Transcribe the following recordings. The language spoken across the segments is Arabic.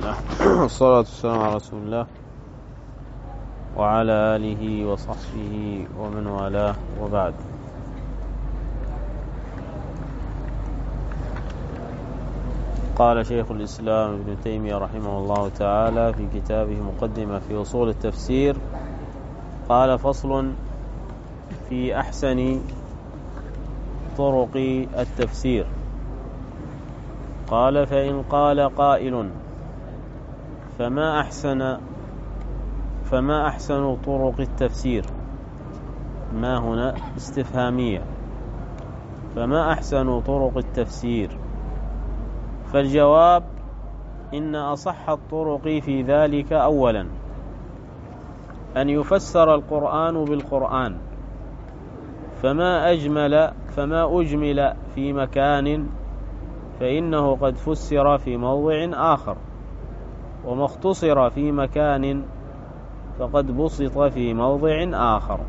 الله والصلاة والسلام على رسول الله وعلى آله وصحبه ومن والاه، وبعد. قال شيخ الإسلام ابن تيمية رحمه الله تعالى في كتابه مقدمة في أصول التفسير، قال: فصل في أحسن طرق التفسير. قال: فإن قال قائل: فما أحسن طرق التفسير؟ ما هنا استفهامية. فما أحسن طرق التفسير؟ فالجواب: إن أصح الطرق في ذلك أولا أن يفسر القرآن بالقرآن، فما أجمل في مكان فإنه قد فسر في موضع آخر، وما اختصر في مكان فقد بسط في موضع آخر.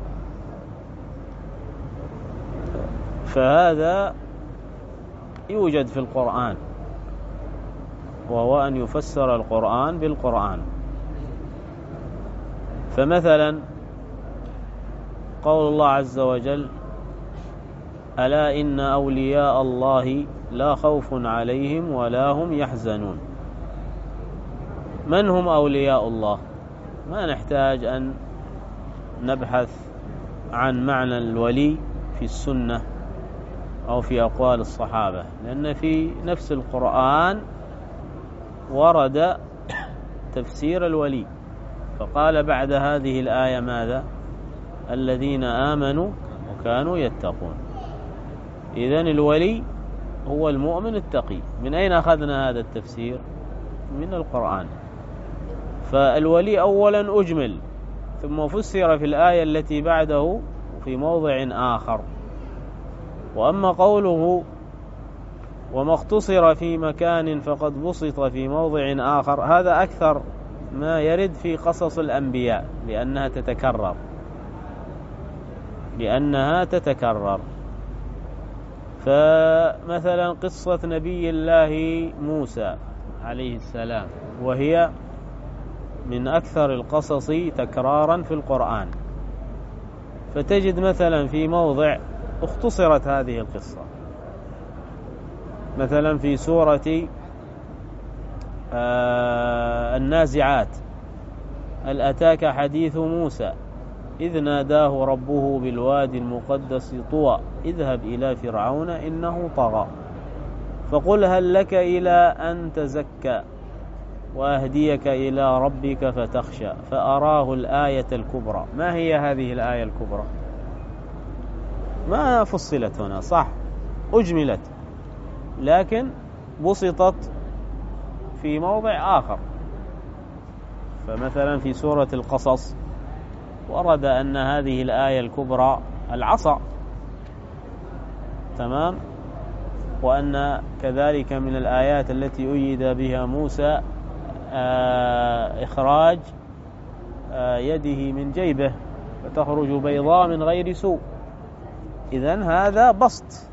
فهذا يوجد في القرآن، وهو أن يفسر القرآن بالقرآن. فمثلا قول الله عز وجل: ألا إن أولياء الله لا خوف عليهم ولا هم يحزنون. من هم أولياء الله؟ ما نحتاج أن نبحث عن معنى الولي في السنة أو في أقوال الصحابة، لأن في نفس القرآن ورد تفسير الولي، فقال بعد هذه الآية ماذا؟ الذين آمنوا وكانوا يتقون. إذن الولي هو المؤمن التقي. من أين أخذنا هذا التفسير؟ من القرآن. فالولي أولا أجمل، ثم فسر في الآية التي بعده في موضع آخر. وأما قوله: وما اختصر في مكان فقد بسط في موضع آخر، هذا أكثر ما يرد في قصص الأنبياء، لأنها تتكرر. فمثلا قصة نبي الله موسى عليه السلام، وهي من أكثر القصص تكرارا في القرآن، فتجد مثلا في موضع اختصرت هذه القصة، مثلا في سورة النازعات: هل أتاك حديث موسى إذ ناداه ربه بالوادي المقدس طوى اذهب إلى فرعون إنه طغى فقل هل لك إلى أن تزكى وأهديك إلى ربك فتخشى فأراه الآية الكبرى. ما هي هذه الآية الكبرى؟ ما فصلت هنا، صح، أجملت، لكن بسطت في موضع آخر. فمثلا في سورة القصص ورد أن هذه الآية الكبرى العصا، تمام، وأن كذلك من الآيات التي أيد بها موسى إخراج يده من جيبه فتخرج بيضاء من غير سوء. إذن هذا بسط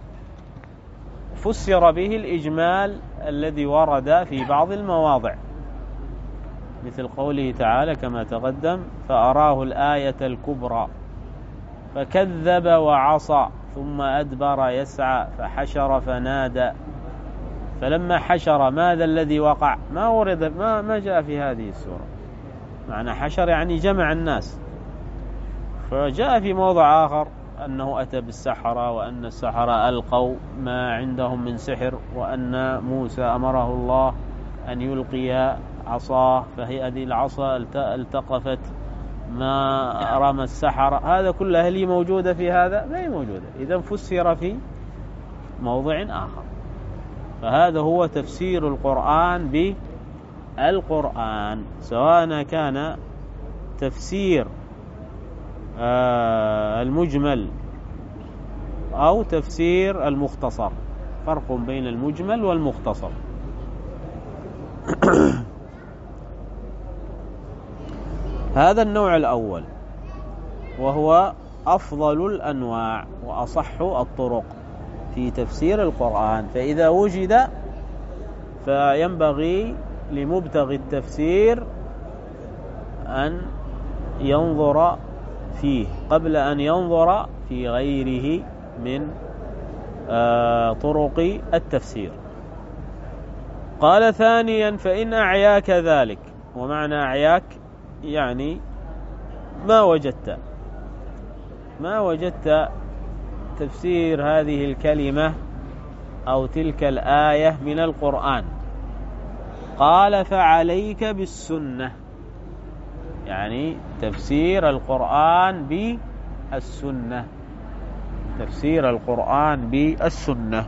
فسر به الإجمال الذي ورد في بعض المواضع، مثل قوله تعالى كما تقدم: فأراه الآية الكبرى فكذب وعصى ثم أدبر يسعى فحشر فنادى. فلما حشر ماذا الذي وقع؟ ما ورد، ما جاء في هذه السورة. معنى حشر يعني جمع الناس. فجاء في موضع آخر أنه أتى بالسحرة، وأن السحرة ألقوا ما عندهم من سحر، وأن موسى أمره الله أن يلقي عصاه، فهي هذه العصا التقفت ما رمى السحرة. هذا كله هل موجودة في هذا؟ ما هي موجودة. إذن فسر في موضع آخر. فهذا هو تفسير القرآن بالقرآن، سواء كان تفسير المجمل أو تفسير المختصر. فرق بين المجمل والمختصر. هذا النوع الأول، وهو أفضل الأنواع وأصح الطرق في تفسير القرآن. فإذا وجد فينبغي لمبتغي التفسير أن ينظر فيه قبل أن ينظر في غيره من طرق التفسير. قال ثانيا فإن أعياك ذلك، ومعنى أعياك يعني ما وجدت تفسير هذه الكلمة أو تلك الآية من القرآن، قال فعليك بالسنة، يعني تفسير القرآن بالسنة، تفسير القرآن بالسنة.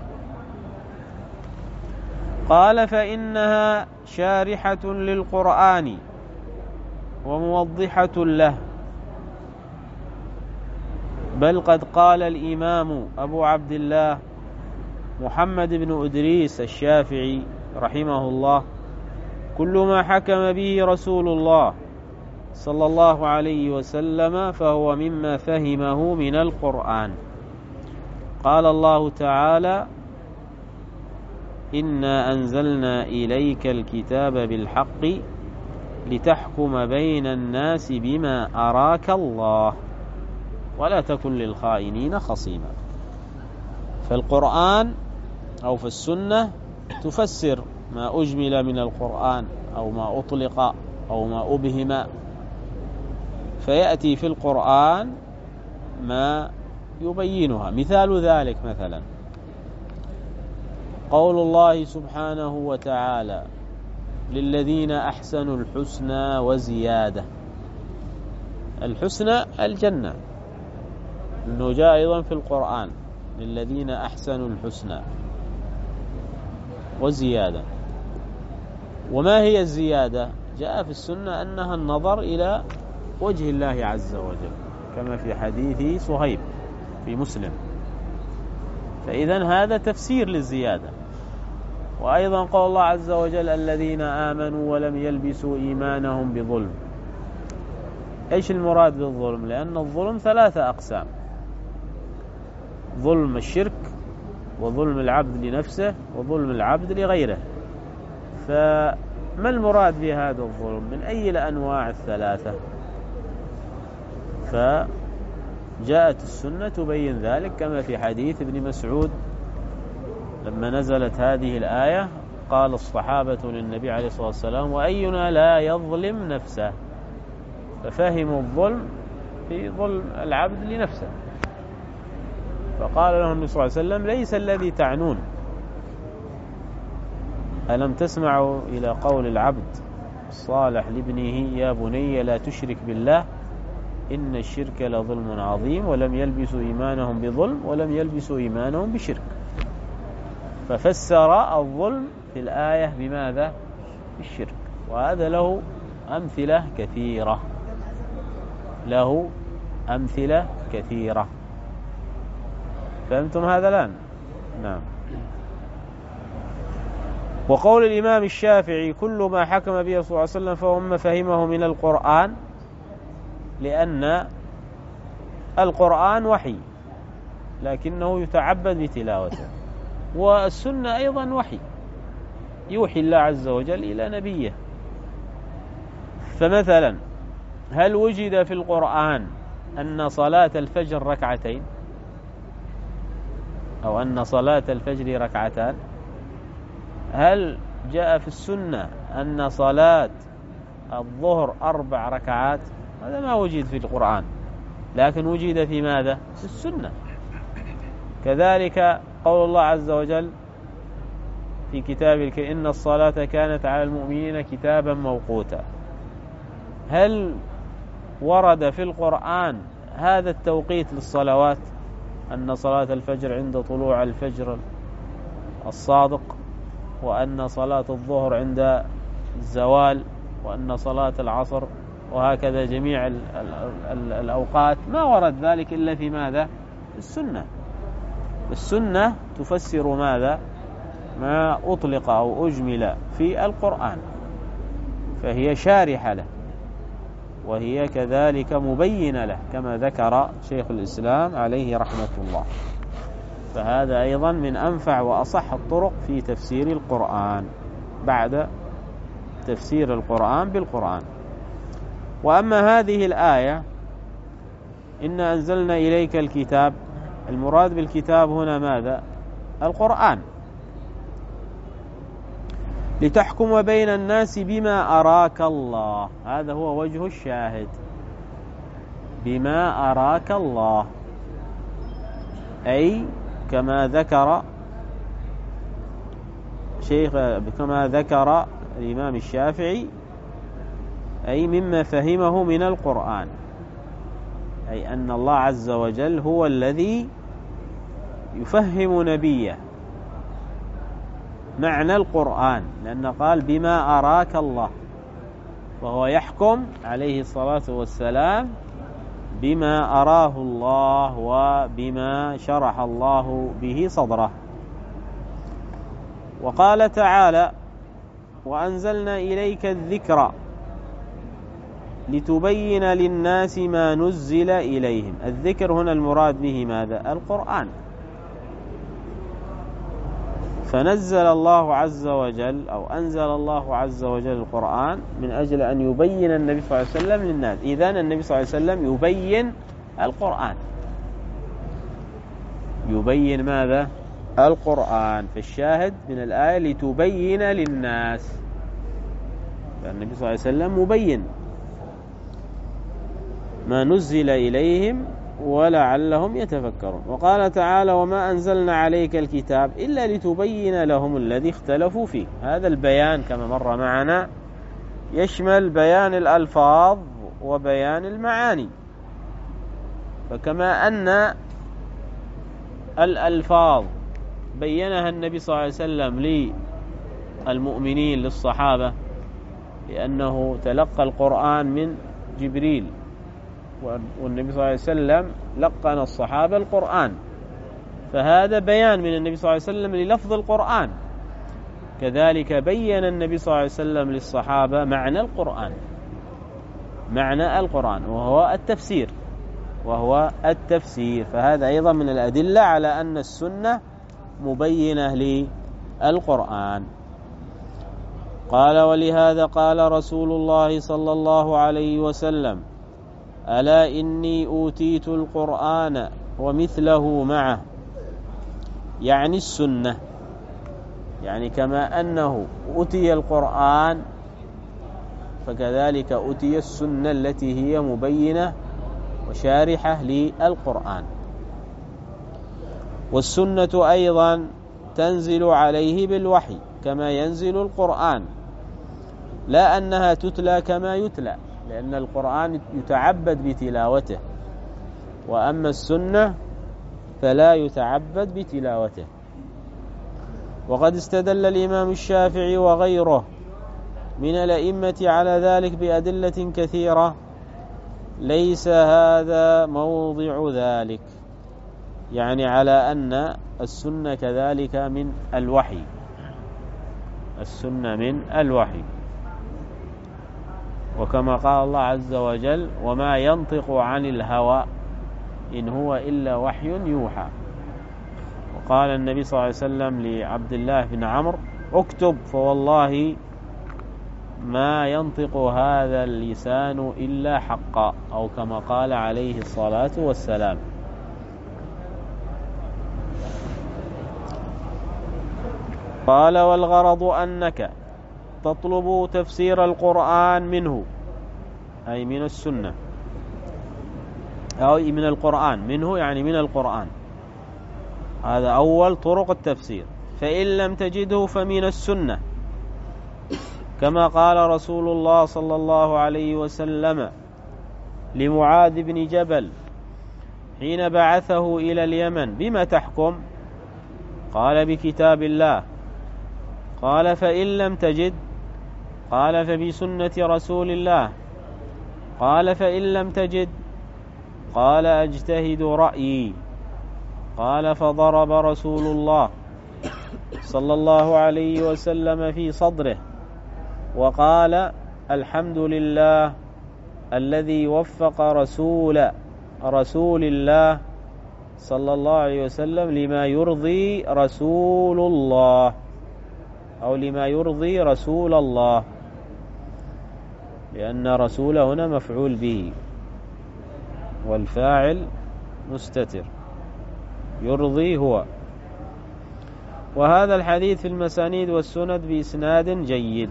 قال فإنها شارحة للقرآن وموضحة له، بل قد قال الإمام أبو عبد الله محمد بن إدريس الشافعي رحمه الله: كل ما حكم به رسول الله صلى الله عليه وسلم فهو مما فهمه من القرآن. قال الله تعالى: إنا أنزلنا إليك الكتاب بالحق لتحكم بين الناس بما أراك الله ولا تكن للخائنين خصيما. فالقرآن أو في السنة تفسر ما أجمل من القرآن أو ما أطلق أو ما أبهم، فيأتي في القرآن ما يبينها. مثال ذلك مثلا قول الله سبحانه وتعالى: للذين أحسنوا الحسنى وزيادة. الحسنى الجنة، إنه جاء أيضا في القرآن: للذين أحسنوا الحسنى وزيادة. وما هي الزيادة؟ جاء في السنة أنها النظر إلى وجه الله عز وجل، كما في حديث صهيب في مسلم. فإذن هذا تفسير للزيادة. وأيضا قول الله عز وجل: الذين آمنوا ولم يلبسوا إيمانهم بظلم. إيش المراد بالظلم؟ لأن الظلم 3 أقسام: ظلم الشرك، وظلم العبد لنفسه، وظلم العبد لغيره. فما المراد بهذا الظلم؟ من أي الأنواع 3؟ فجاءت السنة تبين ذلك، كما في حديث ابن مسعود لما نزلت هذه الآية قال الصحابة للنبي عليه الصلاة والسلام: وأينا لا يظلم نفسه؟ ففهموا الظلم في ظلم العبد لنفسه، فقال لهم النبي صلى الله عليه وسلم: ليس الذي تعنون. ألم تسمعوا إلى قول العبد الصالح لابنه: يا بني لا تشرك بالله إن الشرك لظلم عظيم، ولم يلبسوا إيمانهم بظلم ولم يلبسوا إيمانهم بشرك. ففسر الظلم في الآية بماذا؟ بالشرك. وهذا له أمثلة كثيرة، له أمثلة كثيرة. فهمتم هذا الآن؟ نعم. وقول الإمام الشافعي: كل ما حكم به صلى الله عليه وسلم فهو مما فهمه من القرآن، لأن القرآن وحي لكنه يتعبد بتلاوته، والسنة أيضا وحي، يوحي الله عز وجل إلى نبيه. فمثلا هل وجد في القرآن أن صلاة الفجر ركعتين، أو أن صلاة الفجر ركعتان؟ هل جاء في السنة أن صلاة الظهر 4 ركعات؟ هذا ما وجد في القرآن، لكن وجد في ماذا؟ في السنة. كذلك قول الله عز وجل في كتابه: إن الصلاة كانت على المؤمنين كتابا موقوتا. هل ورد في القرآن هذا التوقيت للصلوات؟ أن صلاة الفجر عند طلوع الفجر الصادق، وأن صلاة الظهر عند الزوال، وأن صلاة العصر، وهكذا جميع الأوقات؟ ما ورد ذلك إلا في ماذا؟ السنة. السنة تفسر ماذا؟ ما أطلق أو أجمل في القرآن، فهي شارحة له، وهي كذلك مبينة له، كما ذكر شيخ الإسلام عليه رحمة الله. فهذا أيضا من أنفع وأصح الطرق في تفسير القرآن بعد تفسير القرآن بالقرآن. وأما هذه الآية إنا أنزلنا إليك الكتاب، المراد بالكتاب هنا ماذا؟ القرآن، لتحكم بين الناس بما أراك الله، هذا هو وجه الشاهد، بما أراك الله، أي كما ذكر كما ذكر الإمام الشافعي، أي مما فهمه من القرآن، أي أن الله عز وجل هو الذي يفهم نبيه معنى القرآن، لأن قال بما أراك الله، وهو يحكم عليه الصلاة والسلام بما أراه الله وبما شرح الله به صدره. وقال تعالى وأنزلنا إليك الذكر لتبين للناس ما نزل إليهم. الذكر هنا المراد به ماذا؟ القرآن. فنزل الله عز وجل أو أنزل الله عز وجل القرآن من أجل أن يبين النبي صلى الله عليه وسلم للناس. إذن النبي صلى الله عليه وسلم يبين القرآن، يبين ماذا؟ القرآن. فالشاهد من الآية لتبين للناس، فالنبي صلى الله عليه وسلم مبين ما نزل إليهم ولعلهم يتفكرون. وقال تعالى وما أنزلنا عليك الكتاب إلا لتبين لهم الذي اختلفوا فيه. هذا البيان كما مر معنا يشمل بيان الألفاظ وبيان المعاني. فكما أن الألفاظ بينها النبي صلى الله عليه وسلم للمؤمنين للصحابة، لأنه تلقى القرآن من جبريل، والنبي صلى الله عليه وسلم لقن الصحابة القرآن، فهذا بيان من النبي صلى الله عليه وسلم للفظ القرآن. كذلك بين النبي صلى الله عليه وسلم للصحابة معنى القرآن، معنى القرآن وهو التفسير. فهذا أيضا من الأدلة على أن السنة مبينة للقرآن. قال ولهذا قال رسول الله صلى الله عليه وسلم ألا إني أوتيت القرآن ومثله معه، يعني السنة، يعني كما أنه أوتي القرآن فكذلك أوتي السنة التي هي مبينة وشارحة للقرآن. والسنة أيضا تنزل عليه بالوحي كما ينزل القرآن، لا أنها تتلى كما يتلى، لأن القرآن يتعبد بتلاوته، وأما السنة فلا يتعبد بتلاوته. وقد استدل الإمام الشافعي وغيره من الأئمة على ذلك بأدلة كثيرة، ليس هذا موضع ذلك، يعني على أن السنة كذلك من الوحي، السنة من الوحي. وكما قال الله عز وجل وما ينطق عن الهوى إن هو إلا وحي يوحى. وقال النبي صلى الله عليه وسلم لعبد الله بن عمرو اكتب فوالله ما ينطق هذا اللسان إلا حقا، أو كما قال عليه الصلاة والسلام. قال والغرض أنك تطلب تفسير القرآن منه، أي من السنة، أو من القرآن، منه يعني من القرآن، هذا أول طرق التفسير. فإن لم تجده فمن السنة، كما قال رسول الله صلى الله عليه وسلم لمعاذ بن جبل حين بعثه إلى اليمن بما تحكم؟ قال بكتاب الله. قال فإن لم تجد؟ قال فبسنة رسول الله. قال فإن لم تجد؟ قال أجتهد رأيي. قال فضرب رسول الله صلى الله عليه وسلم في صدره وقال الحمد لله الذي وفق رسول الله صلى الله عليه وسلم لما يرضي رسول الله، أو لما يرضي رسول الله. لأن رسول هنا مفعول به والفاعل مستتر، يرضي هو. وهذا الحديث في المسانيد والسند بإسناد جيد.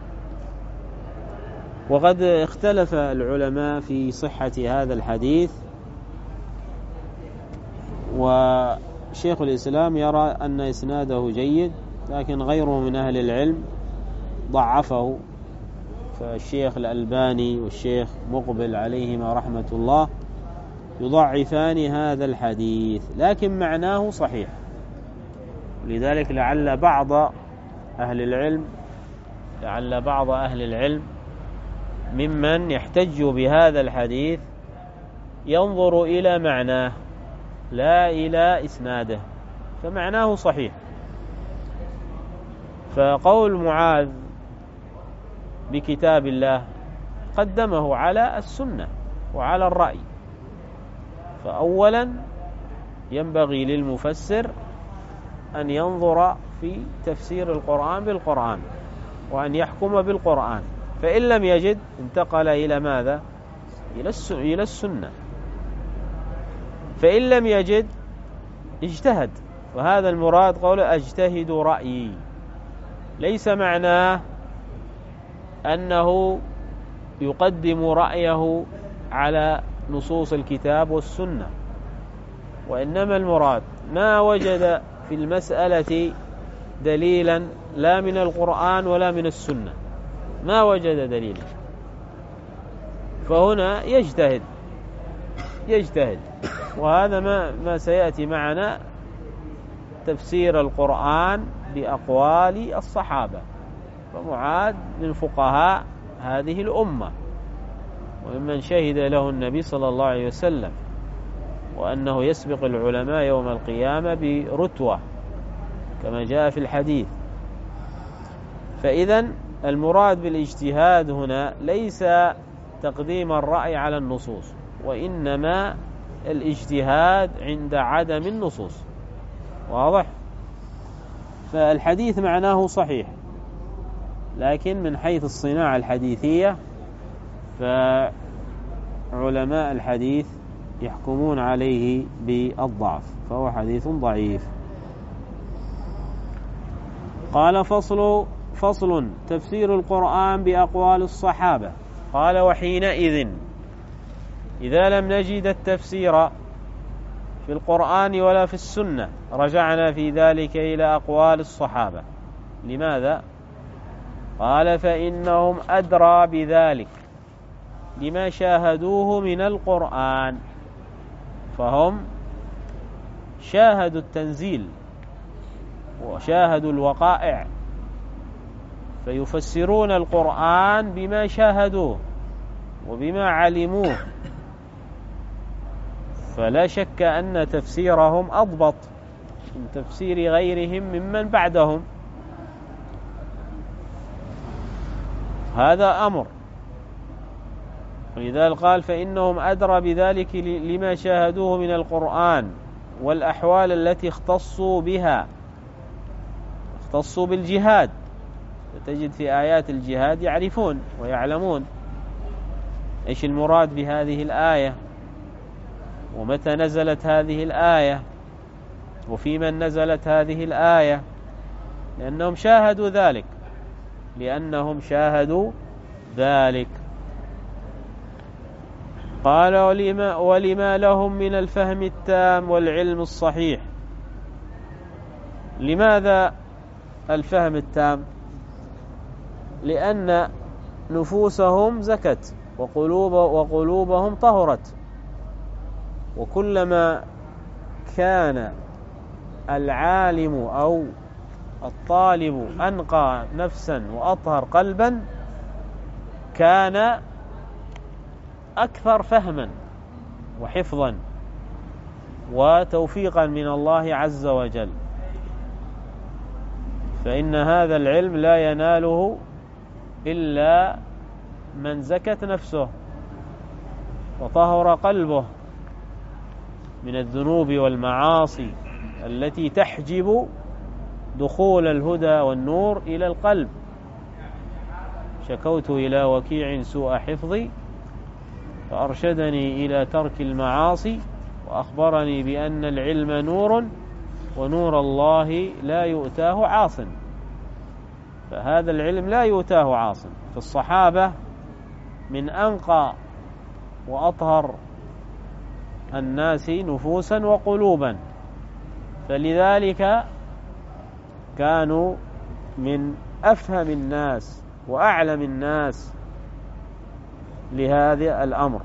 وقد اختلف العلماء في صحة هذا الحديث، وشيخ الإسلام يرى أن إسناده جيد، لكن غيره من أهل العلم ضعفه، فالشيخ الألباني والشيخ مقبل عليهما رحمة الله يضعفان هذا الحديث، لكن معناه صحيح. لذلك لعل بعض أهل العلم ممن يحتج بهذا الحديث ينظر إلى معناه لا إلى إسناده، فمعناه صحيح. فقول معاذ بكتاب الله قدمه على السنة وعلى الرأي. فأولا ينبغي للمفسر أن ينظر في تفسير القرآن بالقرآن وأن يحكم بالقرآن، فإن لم يجد انتقل إلى ماذا؟ إلى السنة. فإن لم يجد اجتهد، وهذا المراد قول أجتهد رأيي، ليس معناه أنه يقدم رأيه على نصوص الكتاب والسنة، وإنما المراد ما وجد في المسألة دليلا لا من القرآن ولا من السنة، ما وجد دليلا، فهنا يجتهد. وهذا ما سيأتي معنا تفسير القرآن بأقوال الصحابة، فمعاذ من فقهاء هذه الأمة وممن شهد له النبي صلى الله عليه وسلم، وأنه يسبق العلماء يوم القيامة برتوة كما جاء في الحديث. فإذن المراد بالاجتهاد هنا ليس تقديم الرأي على النصوص، وإنما الاجتهاد عند عدم النصوص. واضح؟ فالحديث معناه صحيح، لكن من حيث الصناعة الحديثية فعلماء الحديث يحكمون عليه بالضعف، فهو حديث ضعيف. قال فصل تفسير القرآن بأقوال الصحابة. قال وحينئذ إذا لم نجد التفسير في القرآن ولا في السنة رجعنا في ذلك إلى أقوال الصحابة. لماذا؟ قال فإنهم أدرى بذلك لما شاهدوه من القرآن، فهم شاهدوا التنزيل وشاهدوا الوقائع، فيفسرون القرآن بما شاهدوه وبما علموه، فلا شك أن تفسيرهم أضبط من تفسير غيرهم ممن بعدهم. هذا أمر، ولذلك قال فإنهم أدرى بذلك لما شاهدوه من القرآن والأحوال التي اختصوا بها، اختصوا بالجهاد، فتجد في آيات الجهاد يعرفون ويعلمون إيش المراد بهذه الآية، ومتى نزلت هذه الآية، وفي من نزلت هذه الآية، لأنهم شاهدوا ذلك. قال ولما لهم من الفهم التام والعلم الصحيح. لماذا الفهم التام؟ لأن نفوسهم زكت وقلوبهم طهرت، وكلما كان العالم أو الطالب أنقى نفسا وأطهر قلبا كان أكثر فهما وحفظا وتوفيقا من الله عز وجل. فإن هذا العلم لا يناله إلا من زكت نفسه وطهر قلبه من الذنوب والمعاصي التي تحجب دخول الهدى والنور إلى القلب. شكوت إلى وكيع سوء حفظي فأرشدني إلى ترك المعاصي وأخبرني بأن العلم نور ونور الله لا يؤتاه عاصٍ. فهذا العلم لا يؤتاه عاصٍ. فالصحابة من أنقى وأطهر الناس نفوسا وقلوبا، فلذلك كانوا من أفهم الناس وأعلم الناس لهذا الأمر.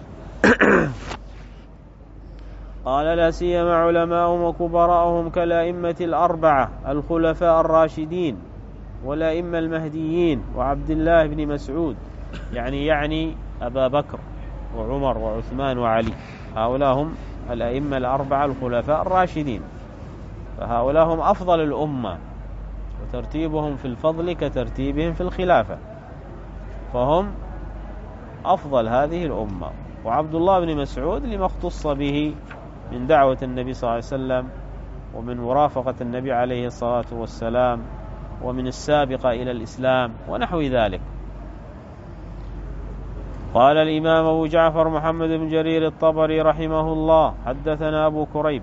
قال: لا سيما علماءهم وكبراءهم كالأئمة الأربعة الخلفاء الراشدين والأئمة المهديين وعبد الله بن مسعود، يعني أبا بكر وعمر وعثمان وعلي. هؤلاء هم الأئمة الأربعة الخلفاء الراشدين، فهؤلاء هم أفضل الأمة، وترتيبهم في الفضل كترتيبهم في الخلافة، فهم أفضل هذه الأمة. وعبد الله بن مسعود لما اختص به من دعوة النبي صلى الله عليه وسلم ومن مرافقة النبي عليه الصلاة والسلام ومن السابقة إلى الإسلام ونحو ذلك. قال الإمام أبو جعفر محمد بن جرير الطبري رحمه الله: حدثنا أبو كريب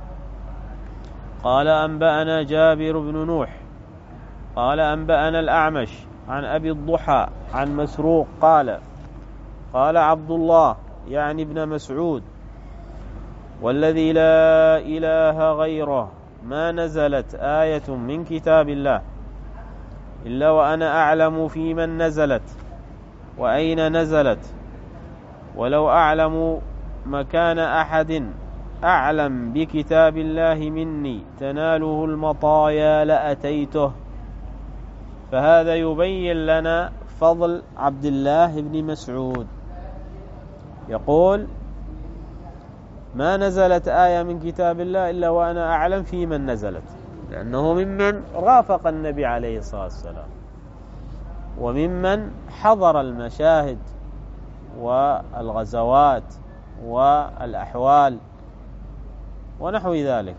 قال: أنبأنا جابر بن نوح قال: أنبأنا الأعمش عن أبي الضحى عن مسروق قال: قال عبد الله يعني ابن مسعود: والذي لا إله غيره ما نزلت آية من كتاب الله إلا وأنا أعلم في من نزلت وأين نزلت، ولو أعلم مكان أحد أعلم بكتاب الله مني تناله المطايا لأتيته. فهذا يبين لنا فضل عبد الله بن مسعود. يقول: ما نزلت آية من كتاب الله إلا وأنا أعلم في من نزلت، لأنه ممن رافق النبي عليه الصلاة والسلام وممن حضر المشاهد والغزوات والأحوال ونحو ذلك.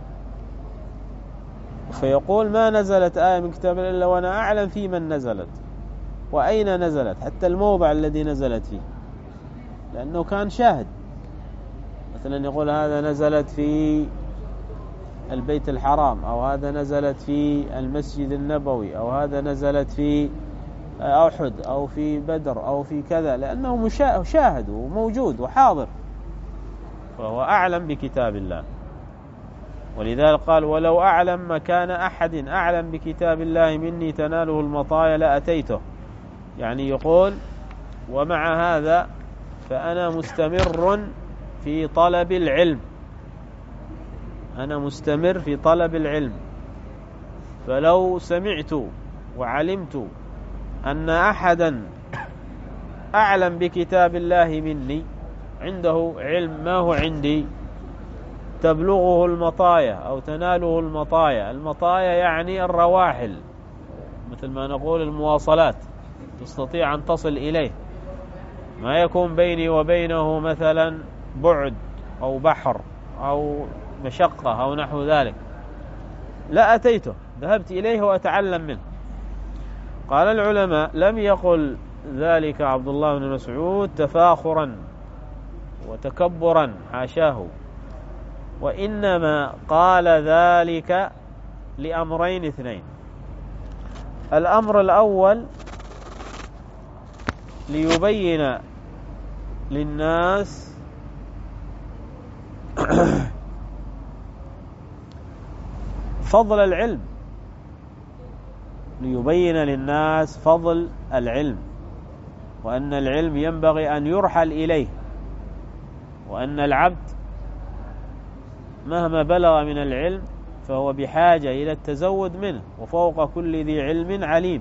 فيقول: ما نزلت آية من كتاب الله إلا وأنا أعلم في من نزلت وأين نزلت، حتى الموضع الذي نزلت فيه، لأنه كان شاهد. مثلا يقول: هذا نزلت في البيت الحرام، أو هذا نزلت في المسجد النبوي، أو هذا نزلت في أحد أو في بدر أو في كذا، لأنه شاهد وموجود وحاضر، فهو أعلم بكتاب الله. ولذلك قال: ولو أعلم مكان أحد أعلم بكتاب الله مني تناله المطايا لأتيته. يعني يقول: ومع هذا فأنا مستمر في طلب العلم، أنا مستمر في طلب العلم، فلو سمعت وعلمت أن أحدا أعلم بكتاب الله مني عنده علم ما هو عندي تبلغه المطايا أو تناله المطايا. المطايا يعني الرواحل، مثل ما نقول المواصلات، تستطيع أن تصل إليه، ما يكون بيني وبينه مثلا بعد أو بحر أو مشقة أو نحو ذلك، لا أتيته، ذهبت إليه وأتعلم منه. قال العلماء: لم يقل ذلك عبد الله بن مسعود تفاخرا وتكبرا، حاشاه، وإنما قال ذلك لأمرين اثنين. الأمر الأول ليبين للناس فضل العلم، ليبين للناس فضل العلم، وأن العلم ينبغي أن يرحل إليه، وأن العبد مهما بلغ من العلم فهو بحاجة إلى التزود منه، وفوق كل ذي علم عليم.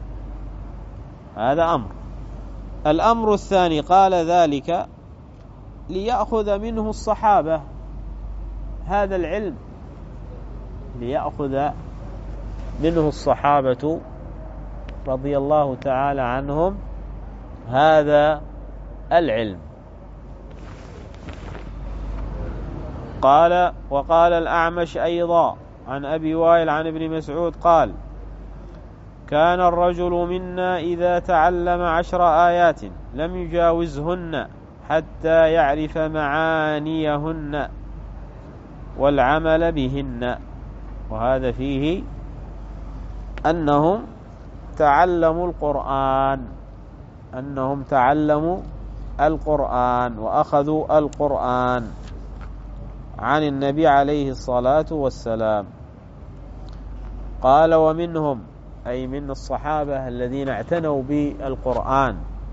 هذا أمر. الأمر الثاني قال ذلك ليأخذ منه الصحابة هذا العلم، ليأخذ منه الصحابة رضي الله تعالى عنهم هذا العلم. قال: وقال الأعمش أيضا عن أبي وائل عن ابن مسعود قال: كان الرجل منا إذا تعلم 10 آيات لم يجاوزهن حتى يعرف معانيهن والعمل بهن. وهذا فيه أنهم تعلموا القرآن وأخذوا القرآن عن النبي عليه الصلاة والسلام. قال ومنهم، أي من الصحابة الذين اعتنوا بالقرآن،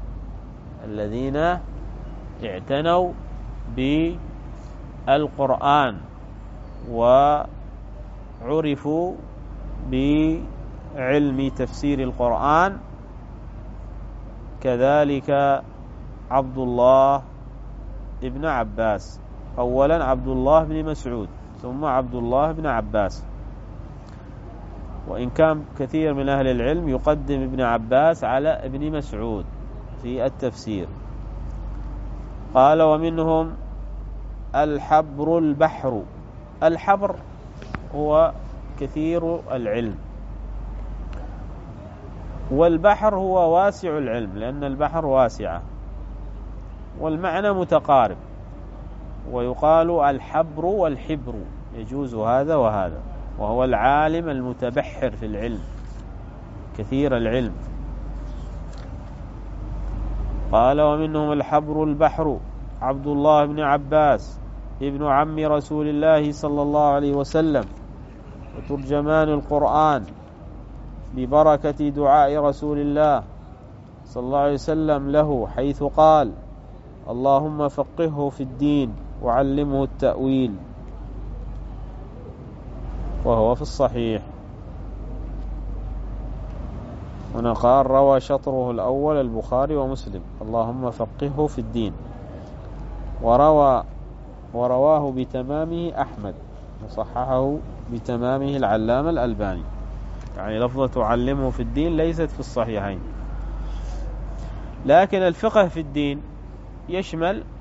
وعرفوا بعلم تفسير القرآن، كذلك عبد الله بن عباس. أولا عبد الله بن مسعود ثم عبد الله بن عباس، وإن كان كثير من أهل العلم يقدم ابن عباس على ابن مسعود في التفسير. قال ومنهم الحبر البحر. الحبر هو كثير العلم، والبحر هو واسع العلم، لأن البحر واسعة، والمعنى متقارب. ويقال الحبر والحبر، يجوز هذا وهذا، وهو العالم المتبحر في العلم، كثير العلم. قال ومنهم الحبر البحر عبد الله بن عباس ابن عم رسول الله صلى الله عليه وسلم، وترجمان القرآن ببركة دعاء رسول الله صلى الله عليه وسلم له، حيث قال اللهم فقهه في الدين وعلمه التأويل، وهو في الصحيح. هنا قال روى شطره الأول البخاري ومسلم، اللهم فقهه في الدين. ورواه بتمامه أحمد، وصححه بتمامه العلامة الألباني. يعني لفظة علمه في الدين ليست في الصحيحين. لكن الفقه في الدين يشمل